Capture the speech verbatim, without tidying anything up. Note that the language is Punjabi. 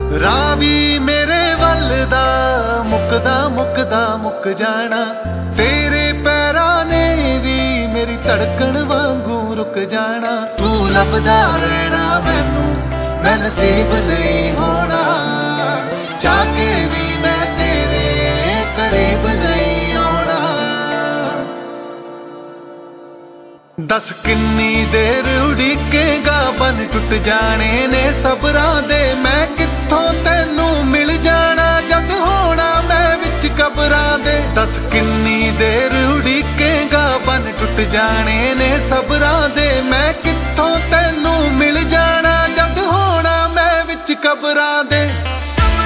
ਰਾਵੀ ਮੇਰੇ ਵੱਲ ਦਾ ਮੁੱਕਦਾ ਮੁੱਕਦਾ ਮੁੱਕ ਜਾਣਾ, ਤੇਰੇ ਪੈਰਾਂ ਨੇ ਵੀ ਮੇਰੀ ਧੜਕਣ ਵਾਂਗੂ ਰੁਕ ਜਾਣਾ। ਤੂੰ ਲੱਭਦਾ ਰਹਿਣਾ ਮੈਨੂੰ, ਮੈਂ ਨਸੀਬ ਨਹੀਂ ਹੋਣਾ, ਚਾਹ ਕੇ ਵੀ ਮੈਂ ਤੇਰੇ ਕਰੀਬ ਨਹੀਂ ਆਉਣਾ। ਦੱਸ ਕਿੰਨੀ ਦੇਰ ਉਡੀਕੇਗਾ, ਬੰਨ ਟੁੱਟ ਜਾਣੇ ਨੇ ਸਬਰਾਂ ਦੇ, ਮੈਂ ਕਿੱਥੋਂ ਤੈਨੂੰ ਮਿਲ ਜਾਣਾ ਜਦ ਹੋਣਾ ਮੈਂ ਵਿੱਚ ਕਬਰਾਂ ਦੇ। ਦੱਸ ਕਿੰਨੀ ਦੇਰ ਉਡੀਕੇਗਾ, ਬੰਨ ਟੁੱਟ ਜਾਣੇ ਨੇ ਸਬਰਾਂ ਦੇ, ਮੈਂ